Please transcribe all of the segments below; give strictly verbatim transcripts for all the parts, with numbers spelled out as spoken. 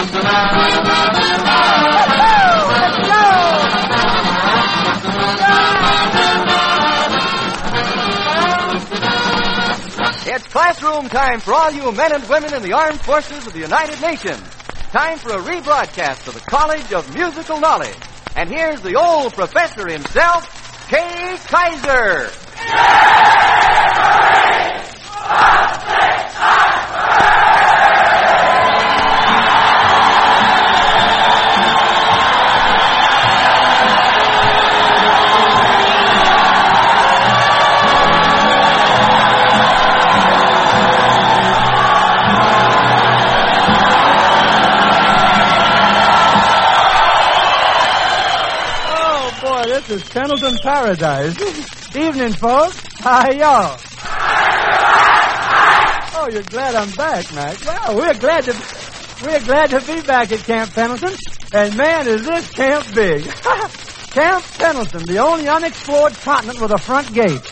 It's classroom time for all you men and women in the armed forces of the United Nations. Time for a rebroadcast of the College of Musical Knowledge. And here's the old professor himself, Kay Kaiser. This is Pendleton Paradise. Evening, folks. Hi, y'all. Oh, you're glad I'm back, Mac. Well, we're glad to we're glad to be back at Camp Pendleton. And man, is this camp big! Camp Pendleton, the only unexplored continent with a front gate.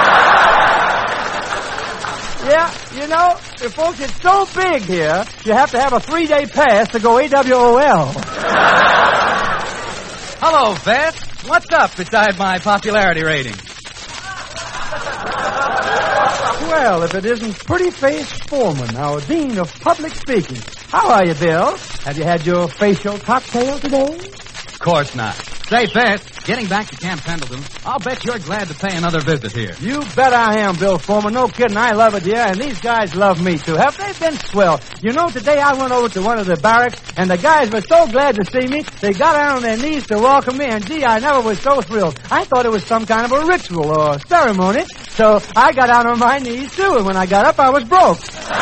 Yeah, you know, folks, it's so big here, you have to have a three-day pass to go A W O L. Hello, Beth. What's up beside my popularity rating? Well, if it isn't Pretty Face Foreman, our Dean of Public Speaking. How are you, Bill? Have you had your facial cocktail today? Of course not. Say, Beth, getting back to Camp Pendleton, I'll bet you're glad to pay another visit here. You bet I am, Bill Foreman. No kidding, I love it here, and these guys love me, too. Have they been swell? You know, today I went over to one of the barracks, and the guys were so glad to see me, they got down on their knees to welcome me, and gee, I never was so thrilled. I thought it was some kind of a ritual or ceremony, so I got down on my knees, too, and when I got up, I was broke.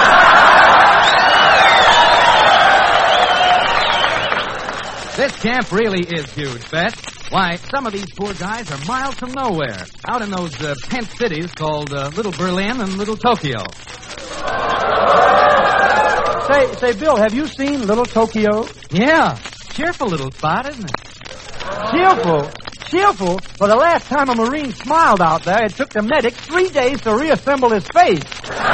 This camp really is huge, Beth. Why, some of these poor guys are miles from nowhere, out in those uh, tent cities called uh, Little Berlin and Little Tokyo. Say, say, Bill, have you seen Little Tokyo? Yeah, cheerful little spot, isn't it? Cheerful? Cheerful? For the last time a Marine smiled out there, it took the medic three days to reassemble his face.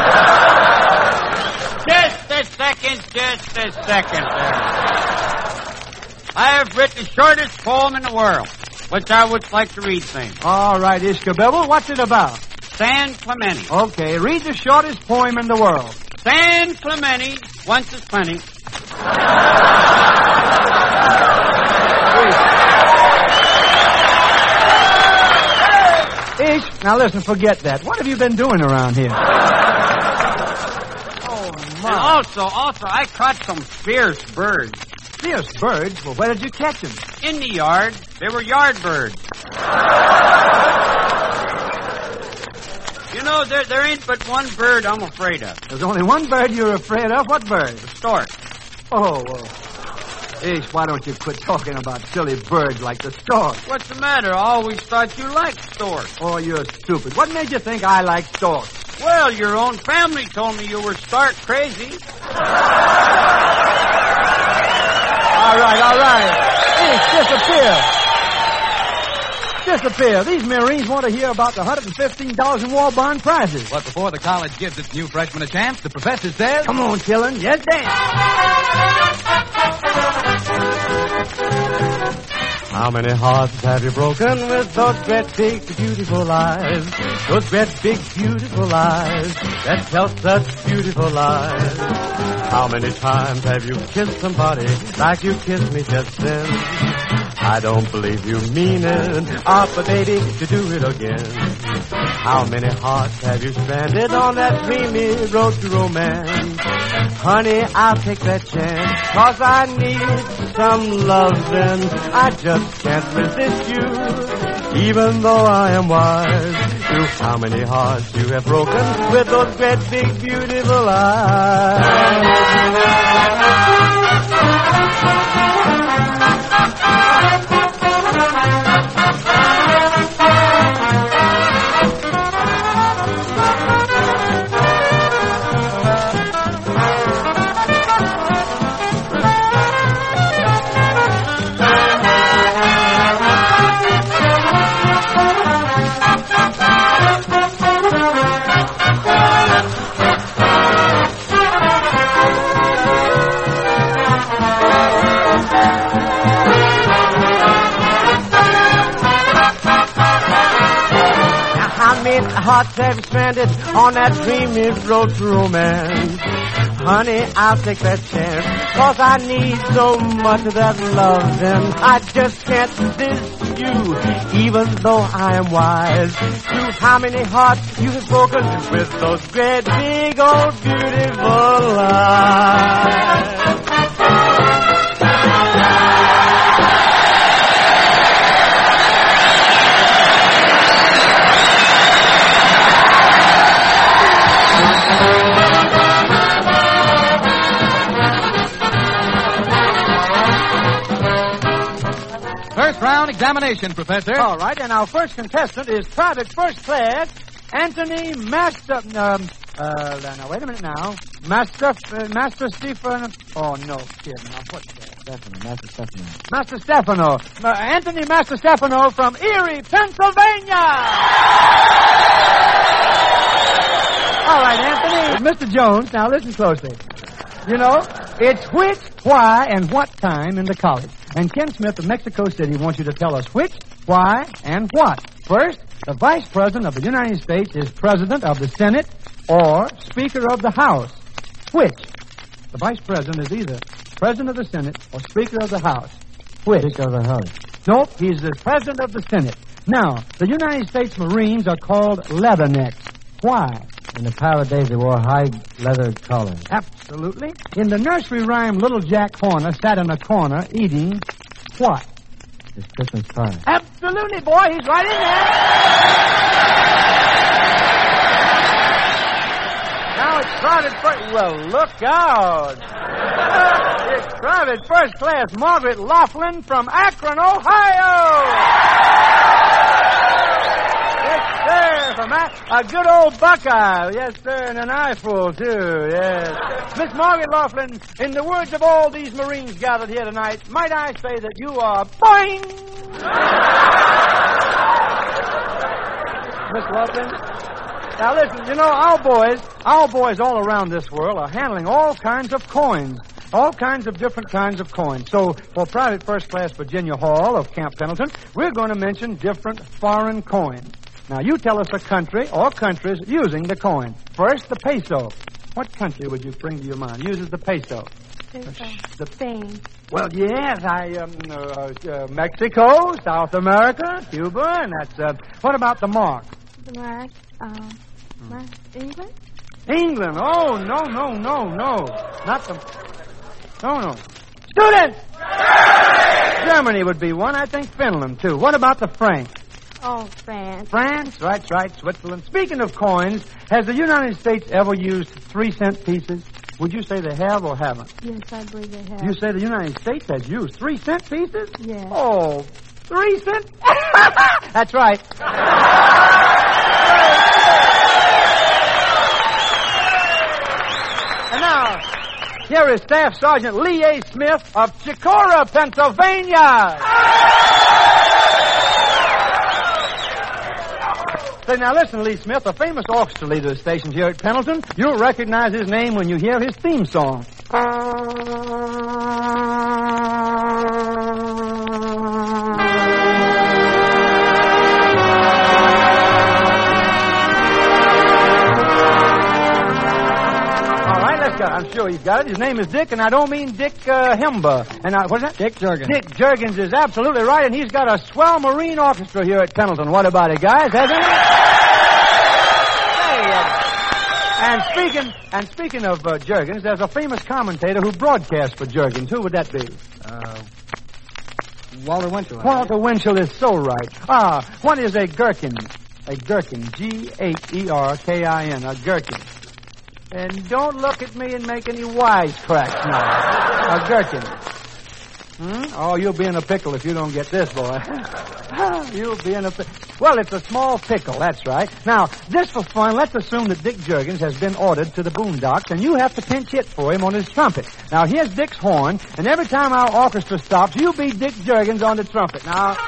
Just a second, just a second there. I have written the shortest poem in the world, which I would like to read things. All right, Ishkabibble, what's it about? San Clemente. Okay, read the shortest poem in the world. San Clemente, once is plenty. Ish, now listen, forget that. What have you been doing around here? Oh, my. And also, also, I caught some fierce birds. Fierce birds? Well, where did you catch them? In the yard. They were yard birds. You know, there, there ain't but one bird I'm afraid of. There's only one bird you're afraid of? What bird? The stork. Oh, well. Ish, why don't you quit talking about silly birds like the stork? What's the matter? I always thought you liked storks. Oh, you're stupid. What made you think I like storks? Well, your own family told me you were stark crazy. All right, all right. Ish, disappear. Disappear. These Marines want to hear about the one hundred fifteen dollars in war bond prizes. But before the college gives its new freshman a chance, the professor says... Come on, chillin'. Yes, Dan. How many hearts have you broken with those great big beautiful eyes? Those great big beautiful eyes that tell such beautiful lies. How many times have you kissed somebody like you kissed me just then? I don't believe you mean it. Ah, but baby, to do it again. How many hearts have you stranded on that dreamy road to romance? Honey, I'll take that chance, 'cause I need some lovin'. I just can't resist you, even though I am wise to how many hearts you have broken with those great big beautiful eyes. heart's heavy stranded on that dreamy road to romance. Honey, I'll take that chance, 'cause I need so much of that love, and I just can't resist you, even though I am wise to how many hearts you have broken with those great big old beautiful lies. First round examination, Professor. All right, and our first contestant is Private First Class Anthony Master. Um, uh, now wait a minute now, Master uh, Master Stephen. Oh no, kid, now what's that? Stefano, Master Stefano. Master Stefano, uh, Anthony Master Stefano from Erie, Pennsylvania. All right, Anthony, Mister Jones. Now listen closely. You know, it's which, why, and what time in the college. And Ken Smith of Mexico City wants you to tell us which, why, and what. First, the Vice President of the United States is President of the Senate or Speaker of the House. Which? The Vice President is either President of the Senate or Speaker of the House. Which? Speaker of the House. Nope, he's the President of the Senate. Now, the United States Marines are called leathernecks. Why? In the pirate days, they wore high leather collars. Absolutely. In the nursery rhyme, Little Jack Horner sat in a corner eating what? His Christmas pie. Absolutely, boy. He's right in there. Now it's Private First... Well, look out. It's Private First Class Margaret Laughlin from Akron, Ohio. Yes, sir, from a, a good old Buckeye. Yes, sir, and an eyeful, too, yes. Miss Margaret Laughlin, in the words of all these Marines gathered here tonight, might I say that you are boing! Miss Laughlin? Now, listen, you know, our boys, our boys all around this world are handling all kinds of coins. All kinds of different kinds of coins. So, for Private First Class Virginia Hall of Camp Pendleton, we're going to mention different foreign coins. Now, you tell us a country or countries using the coin. First, the peso. What country would you bring to your mind uses the peso? The, Spain. Well, yes, I, um, uh, uh, Mexico, South America, Cuba, and that's, uh, what about the mark? The mark, uh, mark, England? England. Oh, no, no, no, no. Not the, no, no. Students! Germany would be one. I think Finland, too. What about the franc? Oh, France. France, right, right, Switzerland. Speaking of coins, has the United States ever used three-cent pieces? Would you say they have or haven't? Yes, I believe they have. You say the United States has used three-cent pieces? Yes. Oh, three cents? That's right. And now, here is Staff Sergeant Lee A. Smith of Chicora, Pennsylvania. Say, now listen, Lee Smith, a famous orchestra leader is stationed here at Pendleton. You'll recognize his name when you hear his theme song. I'm sure he's got it. His name is Dick, and I don't mean Dick uh, Hemba. And I, what's that? Dick Jurgens. Dick Jurgens is absolutely right, and he's got a swell Marine orchestra here at Pendleton. What about it, guys? Hasn't he? Hey, uh, and speaking and speaking of uh, Jurgens, there's a famous commentator who broadcasts for Jurgens. Who would that be? Uh, Walter Winchell. Walter Winchell is so right. Ah, what is a gherkin? A gherkin. G H E R K I N. A gherkin. And don't look at me and make any wisecracks now. A gherkin. Hmm? Oh, you'll be in a pickle if you don't get this, boy. You'll be in a pickle. Well, it's a small pickle, that's right. Now, just for fun, let's assume that Dick Jurgens has been ordered to the boondocks, and you have to pinch hit for him on his trumpet. Now, here's Dick's horn, and every time our orchestra stops, you beat Dick Jurgens on the trumpet. Now...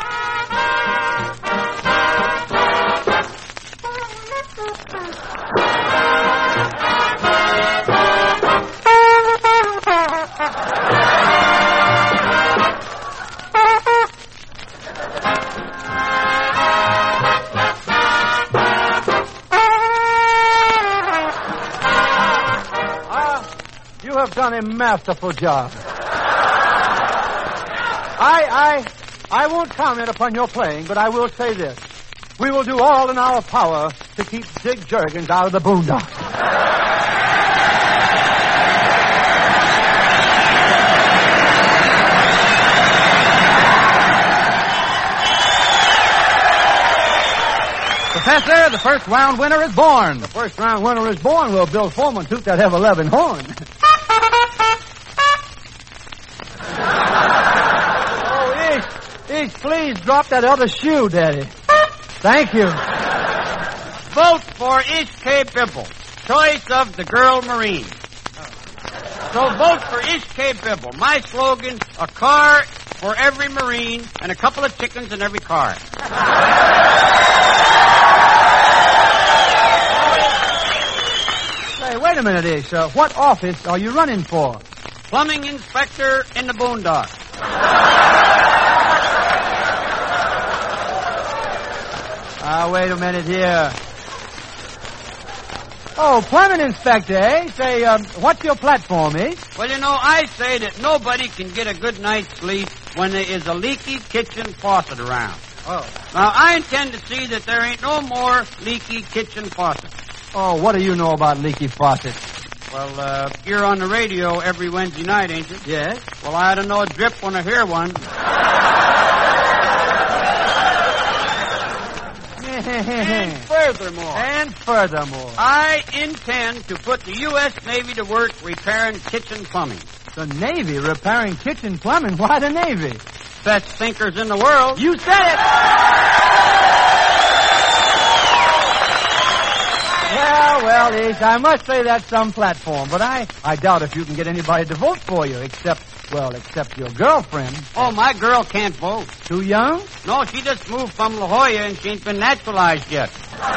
a masterful job. I, I, I won't comment upon your playing, but I will say this. We will do all in our power to keep Zig Jurgens out of the boondocks. Professor, the first round winner is born. The first round winner is born. Well, Bill Foreman took that ever loving horn. Oh, Ish, Ish, please drop that other shoe, Daddy. Thank you. Vote for Ish K. Bibble, choice of the girl Marine. So vote for Ish K. Bibble. My slogan, a car for every Marine and a couple of chickens in every car. Hey, wait a minute, Ish. Uh, what office are you running for? Plumbing inspector in the boondocks. Ah, wait a minute here. Oh, plumbing inspector, eh? Say, um, what's your platform, eh? Well, you know, I say that nobody can get a good night's sleep when there is a leaky kitchen faucet around. Oh. Now, I intend to see that there ain't no more leaky kitchen faucets. Oh, what do you know about leaky faucets? Well, uh, you're on the radio every Wednesday night, ain't you? Yes. Well, I ought to know a drip when I hear one. And furthermore. And furthermore. I intend to put the U S Navy to work repairing kitchen plumbing. The Navy repairing kitchen plumbing? Why the Navy? Best thinkers in the world. You said it! Well, well, Ish, I must say that's some platform, but I, I doubt if you can get anybody to vote for you, except, well, except your girlfriend. Oh, my girl can't vote. Too young? No, she just moved from La Jolla and she ain't been naturalized yet.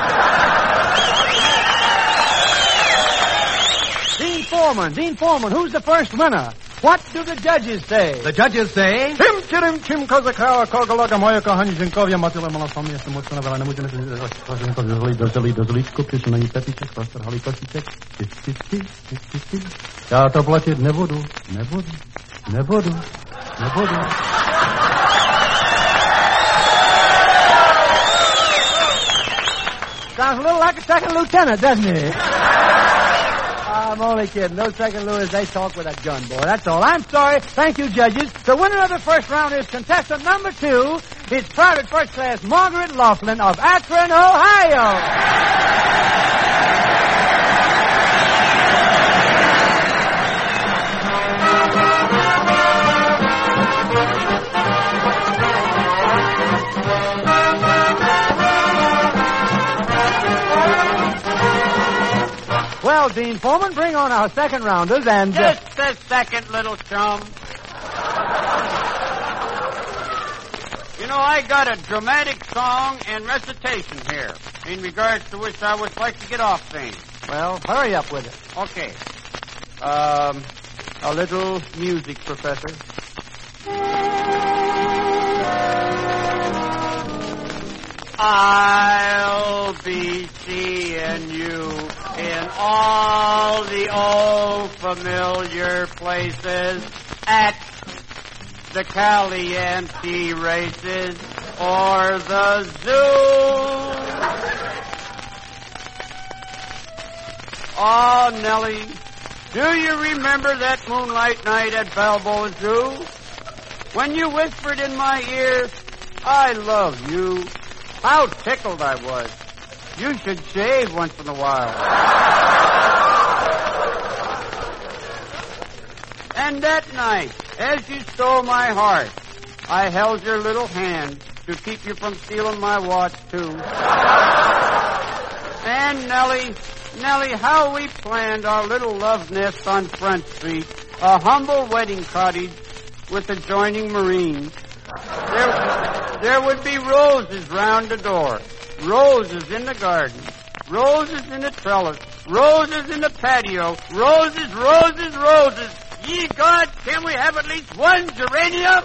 Dean Foreman, Dean Foreman, who's the first winner? What do the judges say? The judges say... Tim, chirim, chim, kozakawa, kogologa, mojoka, hani, zinkovia, matyle, malafami, jestem mocno na velene, můžeme se dozeli, dozeli, dozeličku, přišel na ní tepiček, pastor, halikosíček, tis, tis, tis, tis, tis, tis. Já to platit nebudu, nebudu, nebudu, nebudu. Sounds a little like a second lieutenant, doesn't it? I'm only kidding. Those second Louis, they talk with a gun, boy. That's all. I'm sorry. Thank you, judges. The winner of the first round is contestant number two. It's Private First Class Margaret Laughlin of Akron, Ohio. Well, Dean Foreman, bring on our second rounders and... Uh... Just a second, little chum. You know, I got a dramatic song and recitation here, in regards to which I would like to get off things. Well, hurry up with it. Okay. Um, a little music, Professor. I'll be seeing you in all the old familiar places, at the Caliente races or the zoo. Oh, Nellie, do you remember that moonlight night at Balboa Zoo? When you whispered in my ear, I love you. How tickled I was. You should shave once in a while. And that night, as you stole my heart, I held your little hand to keep you from stealing my watch, too. And Nellie, Nellie, how we planned our little love nest on Front Street, a humble wedding cottage with adjoining Marines. There, there would be roses round the door, roses in the garden, roses in the trellis, roses in the patio, roses, roses, roses. Ye gods, can we have at least one geranium?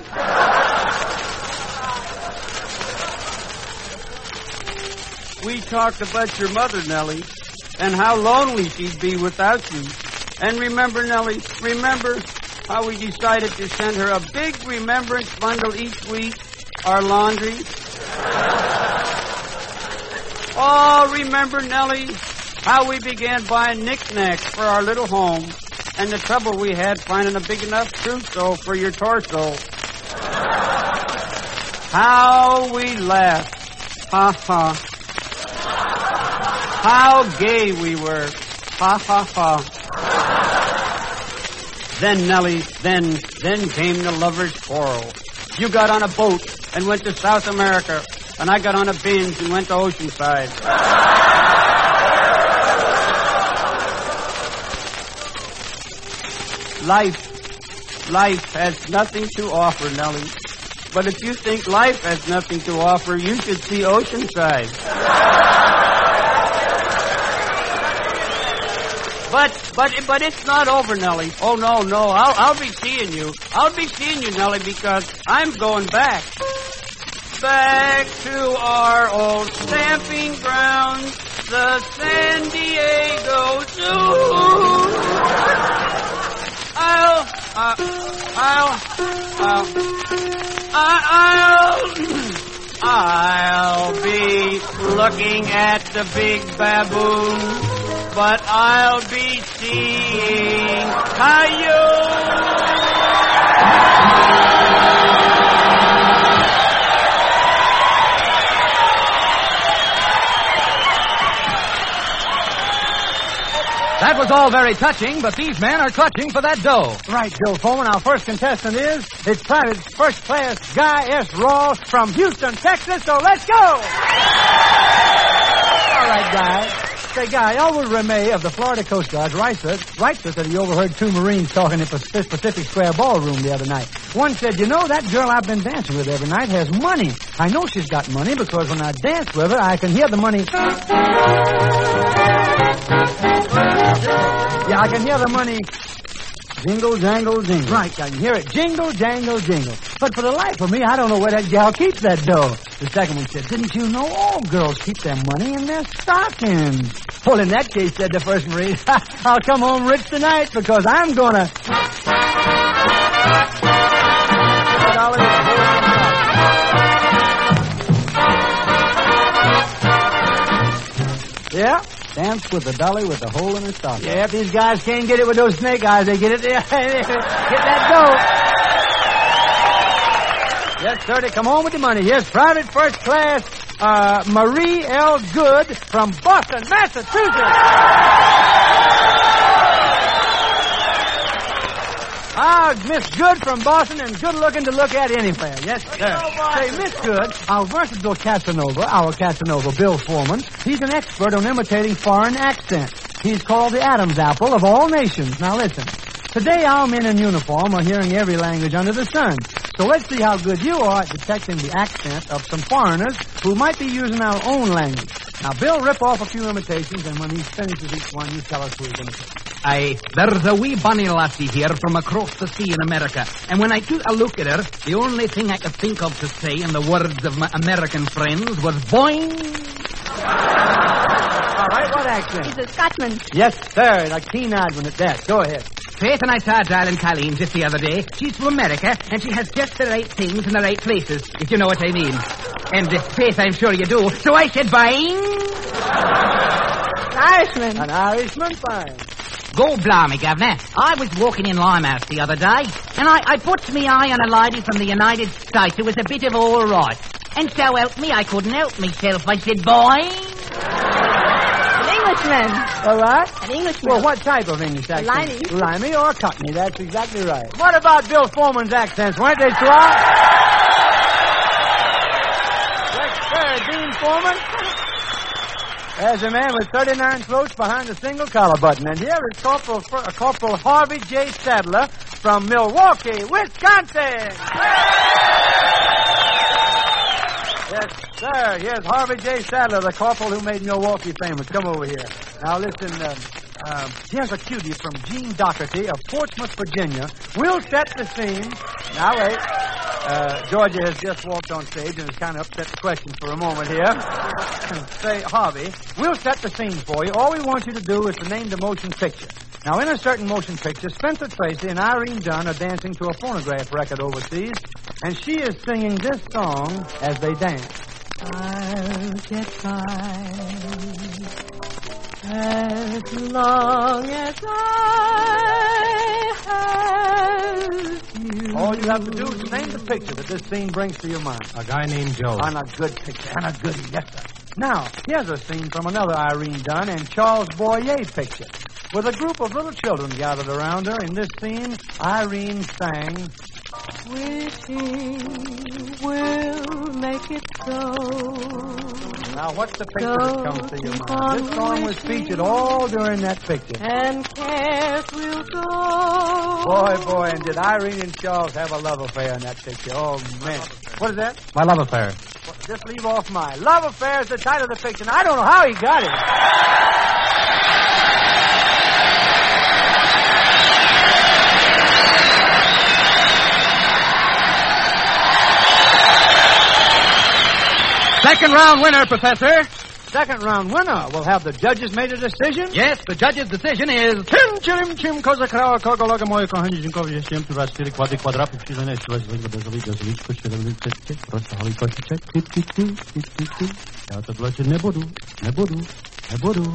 We talked about your mother, Nellie, and how lonely she'd be without you. And remember, Nellie, remember how we decided to send her a big remembrance bundle each week, our laundry? Oh, remember, Nellie, how we began buying knickknacks for our little home and the trouble we had finding a big enough trousseau for your torso. How we laughed. Ha, ha. How gay we were. Ha, ha, ha. Then, Nellie, then, then came the lovers' quarrel. You got on a boat and went to South America, and I got on a binge and went to Oceanside. Life, life has nothing to offer, Nellie. But if you think life has nothing to offer, you should see Oceanside. But, but, but it's not over, Nellie. Oh, no, no. I'll, I'll be seeing you. I'll be seeing you, Nellie, because I'm going back. Back to our old stamping grounds, the San Diego Zoo. I'll, uh, I'll, uh, I'll, I'll be looking at the big baboon, but I'll be seeing coyotes. That was all very touching, but these men are clutching for that dough. Right, Bill Foreman. Our first contestant is, it's Private First Class Guy S. Rawls from Houston, Texas, so let's go! All right, Guy. Say, Guy, Elwood Ramey of the Florida Coast Guard writes us, writes us that he overheard two Marines talking in the Pacific Square Ballroom the other night. One said, you know, that girl I've been dancing with every night has money. I know she's got money because when I dance with her, I can hear the money... Yeah, I can hear the money jingle, jangle, jingle. Right, I can hear it jingle, jangle, jingle. But for the life of me, I don't know where that gal keeps that dough. The second one said, didn't you know all girls keep their money in their stockings? Well, in that case, said the first Marine, I'll come home rich tonight because I'm gonna... Yeah? Dance with the dolly with the hole in her stocking. Yeah, if these guys can't get it with those snake eyes, they get it. Get that dough. Yes, sir, they come home with the money. Here's Private First Class uh, Marie L. Good from Boston, Massachusetts. Ah, Miss Good from Boston and good looking to look at anywhere. Yes, sir. Say, Miss Good, our versatile Casanova, our Casanova, Bill Foreman, he's an expert on imitating foreign accents. He's called the Adam's apple of all nations. Now listen, today our men in uniform are hearing every language under the sun. So let's see how good you are at detecting the accent of some foreigners who might be using our own language. Now, Bill, rip off a few imitations, and when he finishes each one, you tell us who he's imitating. I, there's a wee bunny lassie here from across the sea in America, and when I took a look at her, the only thing I could think of to say in the words of my American friends was boing. All right, what accent? He's a Scotsman. Yes, sir, and a keen-eyed one at that. Go ahead. Faith and I saw darling Colleen just the other day. She's from America, and she has just the right things in the right places, if you know what I mean. And uh, Faith, I'm sure you do. So I said, boing. An Irishman. An Irishman, fine. Go blimey, Governor. I was walking in Limehouse the other day, and I, I put me eye on a lady from the United States who was a bit of all right. And so help me, I couldn't help myself. I said, boing. An Englishman. All right. An Englishman. Well, what type of English accent? Limey. Limey or Cockney, that's exactly right. What about Bill Foreman's accents? Weren't they suave? Yes, sir, Dean Foreman. There's a man with thirty-nine floats behind a single collar button. And here is Corporal, uh, Corporal Harvey J. Sadler from Milwaukee, Wisconsin. Yes, sir. Here's Harvey J. Sadler, the corporal who made Milwaukee famous. Come over here. Now, listen, uh, uh, here's a cutie from Gene Doherty of Portsmouth, Virginia. We'll set the scene. Now, wait. Uh, Georgia has just walked on stage and has kind of upset the question for a moment here. Say, Harvey, we'll set the scene for you. All we want you to do is to name the motion picture. Now, in a certain motion picture, Spencer Tracy and Irene Dunn are dancing to a phonograph record overseas, and she is singing this song as they dance. I'll get by as long as I have you. All you have to do is name the picture that this scene brings to your mind. A guy named Joe. On a good picture, and a goodie, yes, sir. Now, here's a scene from another Irene Dunn and Charles Boyer picture. With a group of little children gathered around her, in this scene, Irene sang, Wishing will make it so. Now, what's the picture so that comes to your mind? This song was featured all during that picture. And cares will go. Boy, boy, and did Irene and Charles have a love affair in that picture. Oh, man. What is that? My love affair. Well, just leave off my. Love affair is the title of the picture. Now, I don't know how he got it. Second round winner, Professor. Second round winner. Will have the judges made a decision? Yes, the judge's decision is... Czym, czym, czym, koza, krawa, kogo, loga, moje kochani, dziękowie, jestem tu raz cztery kłady, kwadraty, przyjrzenia, jeszcze raz węgla, bezowika, zliczko, siedem, liczeczkę, rozstachali kościczek, ty, ty, ty, ty, ty, ty. Ja to dla ciebie nie budu, nie budu, nie budu.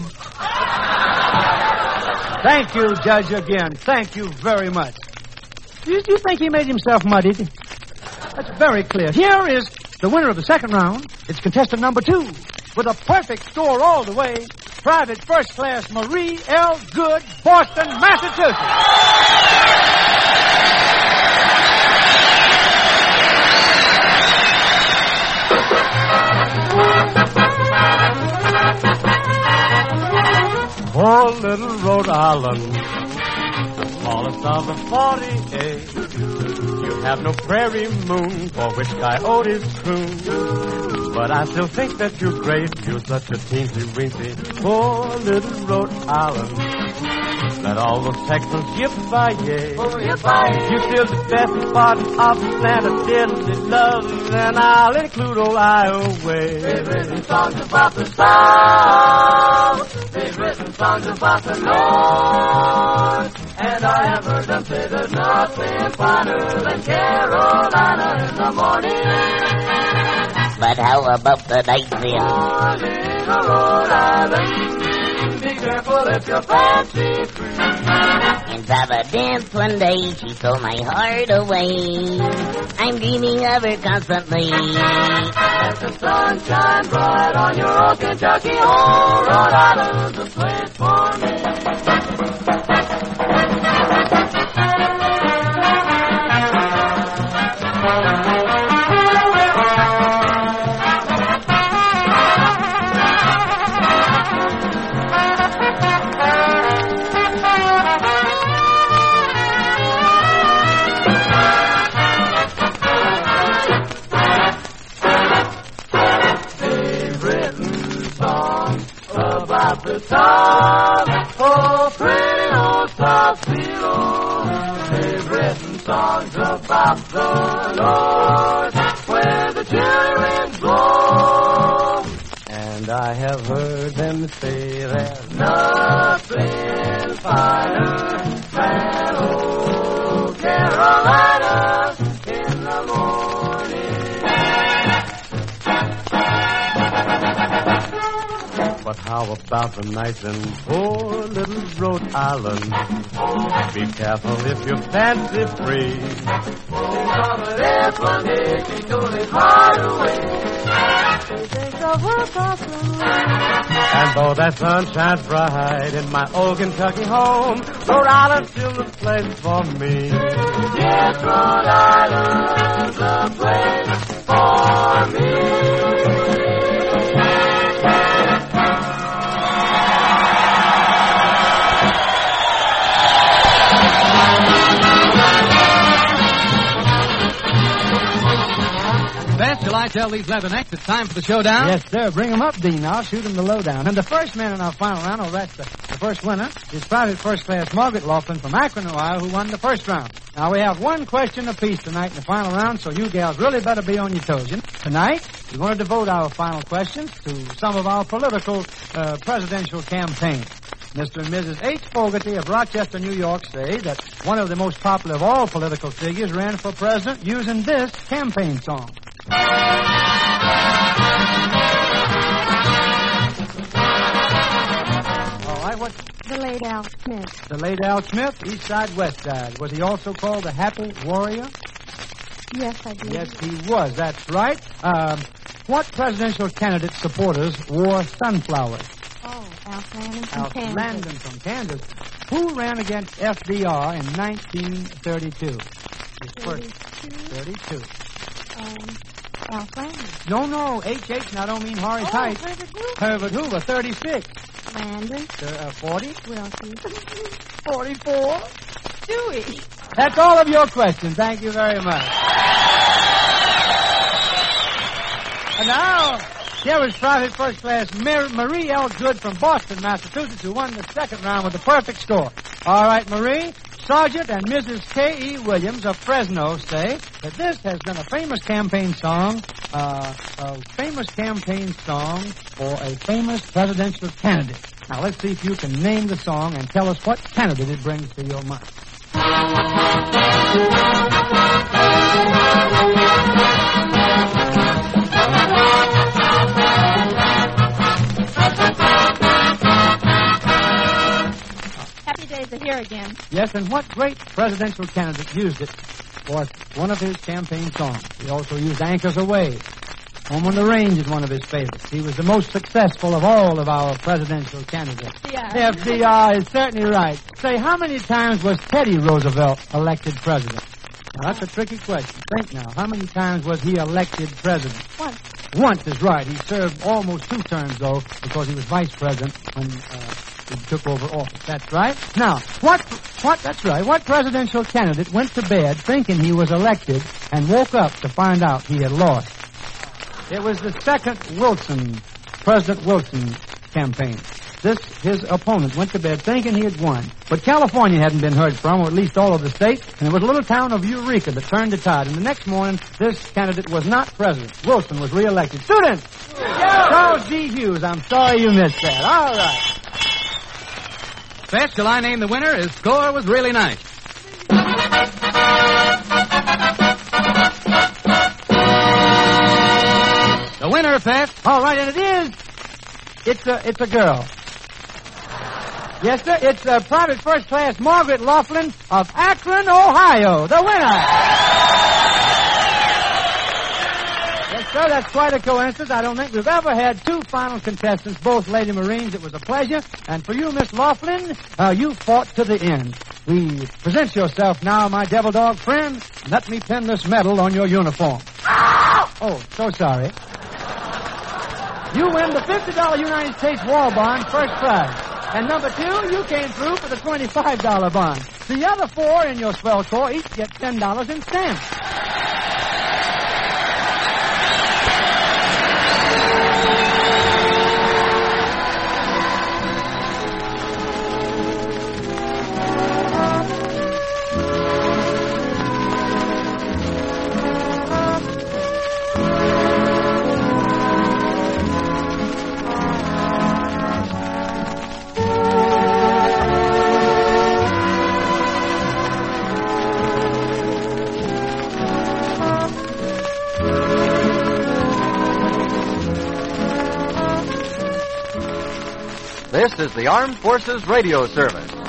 Thank you, Judge, again. Thank you very much. Do you, do you think he made himself muddied? That's very clear. Here is the winner of the second round. It's contestant number two. With a perfect score all the way, Private First Class Marie L. Good, Boston, Massachusetts. Poor little Rhode Island, the smallest of the forty-eight. You have no prairie moon for which coyotes croon. But I still think that you're great. You're such a teensy-weensy, poor little Rhode Island. Let all those Texans yippee-yay. Oh, yippee. You're still the best part of Santa Diddley love, and I'll include old Iowa. They've written songs about the South. They've written songs about the North. And I have heard them say there's nothing finer than Carolina in the morning. But how about the night then? Oh, little Rhode Island, be careful if you're fancy free. In Providence one day, she stole my heart away. I'm dreaming of her constantly. Let the sun shine bright on your old Kentucky home. Rhode Island's a place for me. The South, oh, pretty old South Philo. They've written songs about the North, where the chilly winds blow. And I have heard them say there's nothing finer than old Carolina in the morning. But how about the night in poor little Rhode Island? Be careful if you're fancy free. Providence one day she stole his heart away. And though that sun shines bright in my old Kentucky home, Rhode Island's still the place for me. Yes, Rhode Island's the place for me. Shall I tell these leathernecks it's time for the showdown? Yes, sir. Bring them up, Dean. I'll shoot them the lowdown. And the first man in our final round, oh, that's the, the first winner, is Private First Class Margaret Laughlin from Akron, Ohio, who won the first round. Now, we have one question apiece tonight in the final round, so you gals really better be on your toes. You know, tonight, we're going to devote our final questions to some of our political uh, presidential campaigns. Mister and Missus H. Fogarty of Rochester, New York say that one of the most popular of all political figures ran for president using this campaign song. All right, what? The late Al Smith. The late Al Smith, East Side, West Side. Was he also called the Happy Warrior? Yes, I did. Yes, he was. That's right. Um, what presidential candidate supporters wore sunflowers? Oh, Al Landon from Al Kansas. Landon from Kansas. Who ran against F D R in nineteen thirty-two? His first- thirty-two. thirty-two. Um, Al Landon. No, no, H H, and I don't mean Horace Oh, Heights. Herbert Hoover. Herbert Hoover, thirty-six. Landon. Uh, forty? Wilkie. forty-four. Dewey. That's all of your questions. Thank you very much. And now, here is Private First Class Mar- Marie L. Good from Boston, Massachusetts, who won the second round with a perfect score. All right, Marie, Sergeant and Missus K E. Williams of Fresno say that this has been a famous campaign song, uh, a famous campaign song for a famous presidential candidate. Now, let's see if you can name the song and tell us what candidate it brings to your mind. Happy days are here again. Yes, and what great presidential candidate used it for one of his campaign songs? He also used Anchors Away. Home on the Range is one of his favorites. He was the most successful of all of our presidential candidates. Yeah. F D R is certainly right. Say, how many times was Teddy Roosevelt elected president? Now, that's a tricky question. Think now. How many times was he elected president? Once. Once is right. He served almost two terms, though, because he was vice president when uh, he took over office. That's right. Now, what, what, that's right, what presidential candidate went to bed thinking he was elected and woke up to find out he had lost? It was the second Wilson, President Wilson campaign. This, his opponent went to bed thinking he had won. But California hadn't been heard from, or at least all of the states, and it was a little town of Eureka that turned the tide. And the next morning, this candidate was not president. Wilson was reelected. Students! Charles G. Hughes, I'm sorry you missed that. All right. Fetch, shall I name the winner? His score was really nice. The winner, Fetch. All right, and it is, it's a, it's a girl. Yes, sir, it's uh, Private First Class Margaret Laughlin of Akron, Ohio, the winner. Yes, sir, that's quite a coincidence. I don't think we've ever had two final contestants, both Lady Marines. It was a pleasure. And for you, Miss Laughlin, uh, you fought to the end. We present yourself now, my devil dog friend. Let me pin this medal on your uniform. Oh, so sorry. You win the fifty dollars United States War Bond, first prize. And number two, you came through for the twenty-five dollars bond. The other four in your swell corps each get ten dollars in stamps. This is the Armed Forces Radio Service.